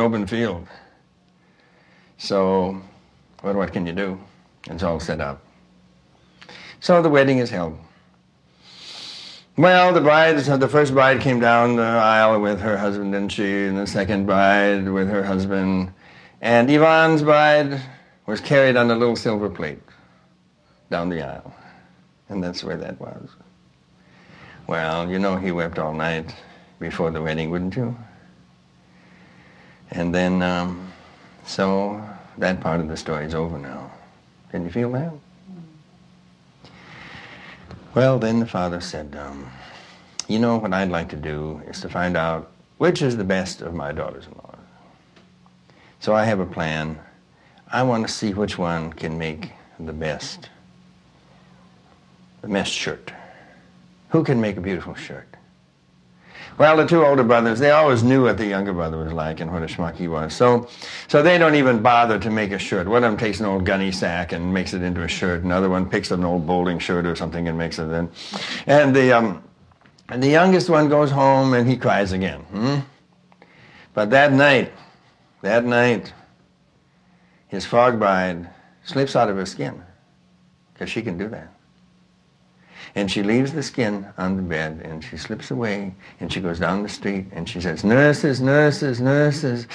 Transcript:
open field. So, what can you do? It's all set up. So the wedding is held. Well, the first bride came down the aisle with her husband, didn't she? And the second bride with her husband. And Ivan's bride was carried on a little silver plate down the aisle. And that's where that was. Well, you know he wept all night before the wedding, wouldn't you? And then, so that part of the story is over now. Can you feel that? Well, then the father said, you know, what I'd like to do is to find out which is the best of my daughters-in-law. So I have a plan. I want to see which one can make the best shirt. Who can make a beautiful shirt? Well, the two older brothers, they always knew what the younger brother was like and what a schmuck he was. So they don't even bother to make a shirt. One of them takes an old gunny sack and makes it into a shirt. Another one picks an old bowling shirt or something and makes it in. And the youngest one goes home and he cries again. But that night, his frog bride slips out of her skin, because she can do that. And she leaves the skin on the bed, and she slips away, and she goes down the street, and she says, nurses, nurses, nurses,